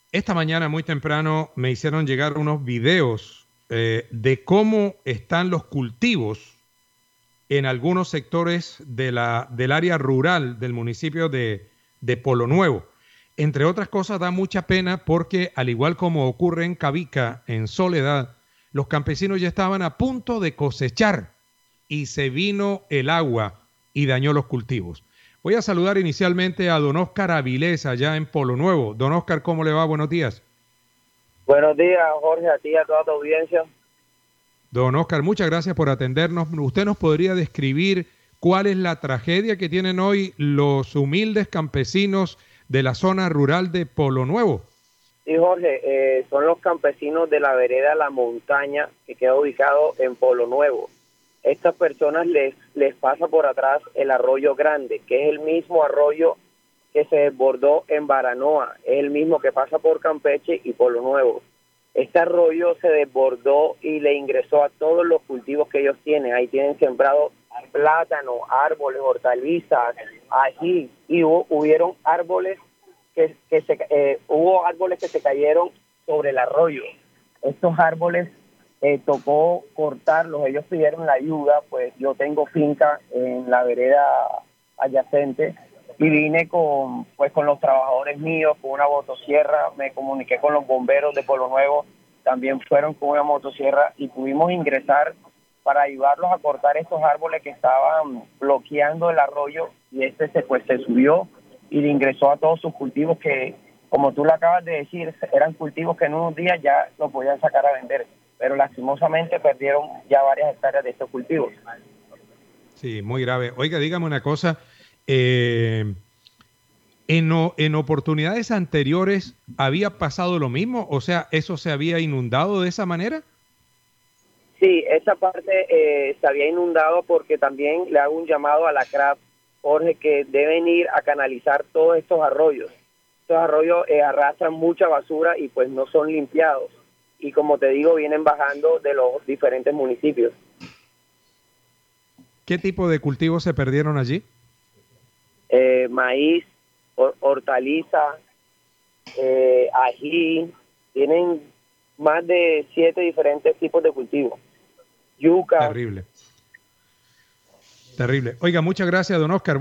Esta mañana muy temprano me hicieron llegar unos videos de cómo están los cultivos en algunos sectores del área rural del municipio de Polo Nuevo. Entre otras cosas, da mucha pena porque, al igual como ocurre en Cabica, en Soledad, los campesinos ya estaban a punto de cosechar y se vino el agua y dañó los cultivos. Voy a saludar inicialmente a don Oscar Avilés, allá en Polo Nuevo. Don Oscar, ¿cómo le va? Buenos días. Buenos días, Jorge, a ti y a toda tu audiencia. Don Oscar, muchas gracias por atendernos. ¿Usted nos podría describir cuál es la tragedia que tienen hoy los humildes campesinos de la zona rural de Polo Nuevo? Sí, Jorge, son los campesinos de la vereda La Montaña, que queda ubicado en Polo Nuevo. Estas personas les pasa por atrás el arroyo Grande, que es el mismo arroyo que se desbordó en Baranoa, es el mismo que pasa por Campeche y Polo Nuevo. Este arroyo se desbordó y le ingresó a todos los cultivos que ellos tienen. Ahí tienen sembrado plátano, árboles, hortalizas, ají, y hubieron árboles hubo árboles que se cayeron sobre el arroyo. Estos árboles tocó cortarlos, ellos pidieron la ayuda, pues yo tengo finca en la vereda adyacente y vine con los trabajadores míos, con una motosierra, me comuniqué con los bomberos de Polo Nuevo, también fueron con una motosierra y pudimos ingresar para ayudarlos a cortar estos árboles que estaban bloqueando el arroyo y se subió y le ingresó a todos sus cultivos que, como tú lo acabas de decir, eran cultivos que en unos días ya los podían sacar a vender, pero lastimosamente perdieron ya varias hectáreas de estos cultivos. Sí, muy grave. Oiga, dígame una cosa. En oportunidades anteriores había pasado lo mismo, o sea, ¿eso se había inundado de esa manera? Sí, esa parte se había inundado porque también le hago un llamado a la CRAF, Jorge, que deben ir a canalizar todos estos arroyos. Estos arroyos arrastran mucha basura y pues no son limpiados. Y como te digo, vienen bajando de los diferentes municipios. ¿Qué tipo de cultivos se perdieron allí? Maíz, hortaliza, ají, tienen más de 7 diferentes tipos de cultivos. Yuca. Terrible. Terrible. Oiga, muchas gracias, don Oscar.